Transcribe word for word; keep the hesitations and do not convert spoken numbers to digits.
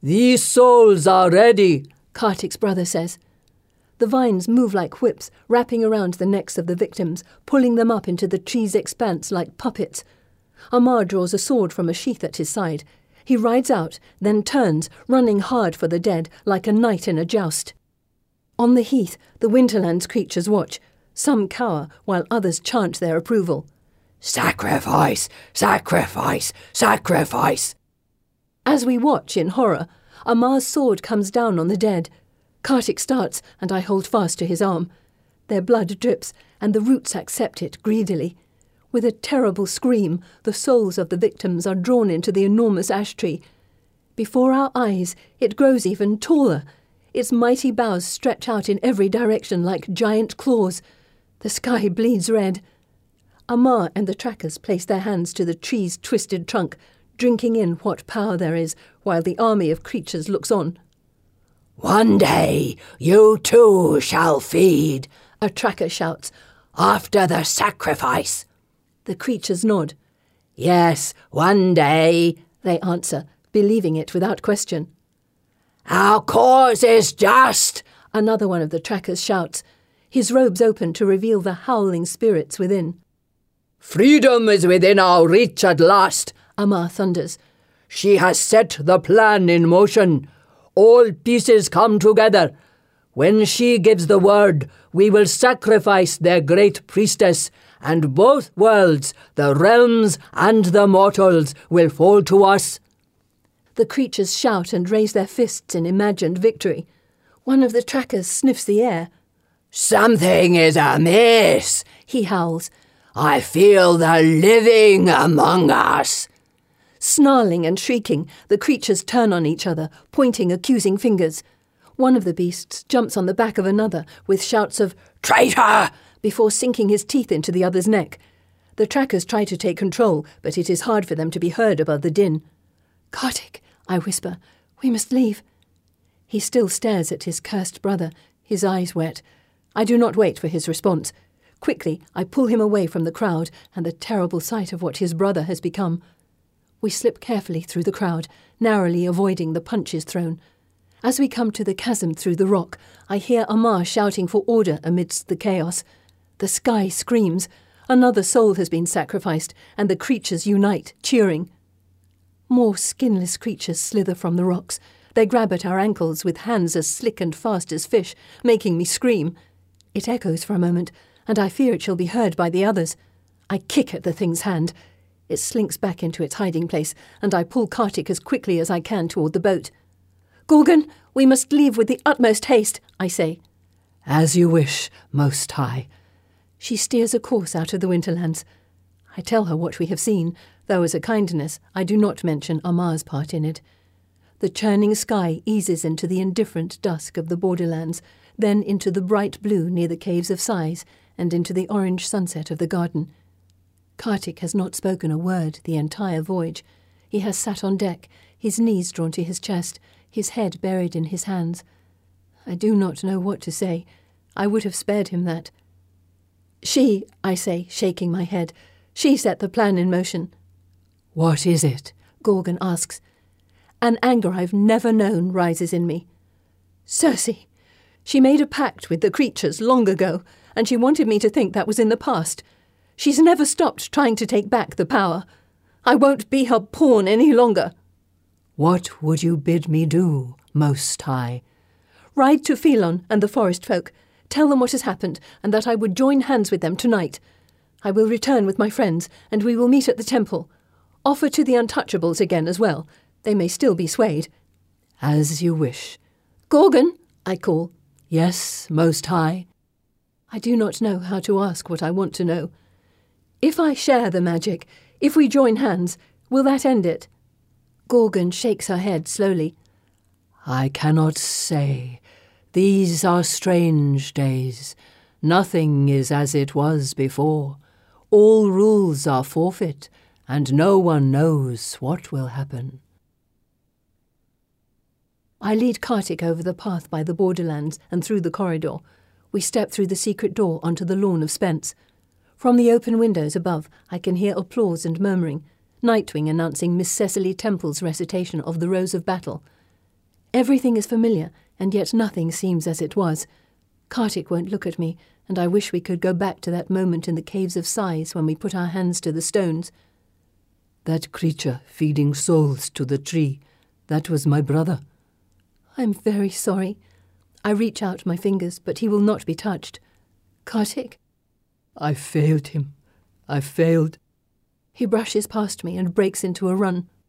"These souls are ready," Kartik's brother says. The vines move like whips, wrapping around the necks of the victims, pulling them up into the tree's expanse like puppets. Amar draws a sword from a sheath at his side. He rides out, then turns, running hard for the dead, like a knight in a joust. On the heath, the Winterland's creatures watch. Some cower, while others chant their approval. "Sacrifice! Sacrifice! Sacrifice!" As we watch in horror, Amar's sword comes down on the dead. Kartik starts, and I hold fast to his arm. Their blood drips, and the roots accept it greedily. With a terrible scream, the souls of the victims are drawn into the enormous ash tree. Before our eyes, it grows even taller. Its mighty boughs stretch out in every direction like giant claws. The sky bleeds red. Amar and the trackers place their hands to the tree's twisted trunk, drinking in what power there is, while the army of creatures looks on. "One day you too shall feed," a tracker shouts. "After the sacrifice." The creatures nod. "Yes, one day," they answer, believing it without question. "Our cause is just," another one of the trackers shouts. His robes open to reveal the howling spirits within. "Freedom is within our reach at last," Amar thunders. "She has set the plan in motion. All pieces come together. When she gives the word, we will sacrifice their great priestess, and both worlds, the realms and the mortals, will fall to us." The creatures shout and raise their fists in imagined victory. One of the trackers sniffs the air. "Something is amiss," he howls. "I feel the living among us." Snarling and shrieking, the creatures turn on each other, pointing accusing fingers. One of the beasts jumps on the back of another with shouts of "Traitor!" before sinking his teeth into the other's neck. The trackers try to take control, but it is hard for them to be heard above the din. "Kartik," I whisper, "we must leave." He still stares at his cursed brother, his eyes wet. I do not wait for his response. Quickly, I pull him away from the crowd and the terrible sight of what his brother has become. We slip carefully through the crowd, narrowly avoiding the punches thrown. As we come to the chasm through the rock, I hear Amar shouting for order amidst the chaos. The sky screams. Another soul has been sacrificed, and the creatures unite, cheering. More skinless creatures slither from the rocks. They grab at our ankles with hands as slick and fast as fish, making me scream. It echoes for a moment, and I fear it shall be heard by the others. I kick at the thing's hand. It slinks back into its hiding place, and I pull Kartik as quickly as I can toward the boat. "Gorgon, we must leave with the utmost haste," I say. "As you wish, Most High." She steers a course out of the Winterlands. I tell her what we have seen, though as a kindness I do not mention Amar's part in it. The churning sky eases into the indifferent dusk of the borderlands, then into the bright blue near the Caves of Sighs, and into the orange sunset of the garden. Kartik has not spoken a word the entire voyage. He has sat on deck, his knees drawn to his chest, his head buried in his hands. I do not know what to say. I would have spared him that. "She," I say, shaking my head, "she set the plan in motion." "What is it?" Gorgon asks. An anger I've never known rises in me. "Circe. She made a pact with the creatures long ago, and she wanted me to think that was in the past. She's never stopped trying to take back the power. I won't be her pawn any longer." "What would you bid me do, Most High?" "Ride to Phelon and the forest folk. Tell them what has happened, and that I would join hands with them tonight. I will return with my friends, and we will meet at the temple. Offer to the untouchables again as well. They may still be swayed." "As you wish." "Gorgon," I call. "Yes, Most High." I do not know how to ask what I want to know. "If I share the magic, if we join hands, will that end it?" Gorgon shakes her head slowly. "I cannot say. These are strange days. Nothing is as it was before. All rules are forfeit, and no one knows what will happen." I lead Kartik over the path by the borderlands and through the corridor. We step through the secret door onto the lawn of Spence. From the open windows above, I can hear applause and murmuring, Nightwing announcing Miss Cecily Temple's recitation of the Rose of Battle. Everything is familiar, and yet nothing seems as it was. Kartik won't look at me, and I wish we could go back to that moment in the Caves of Sighs when we put our hands to the stones. That creature feeding souls to the tree, that was my brother. I'm very sorry. I reach out my fingers, but he will not be touched. Kartik? I failed him. I failed. He brushes past me and breaks into a run.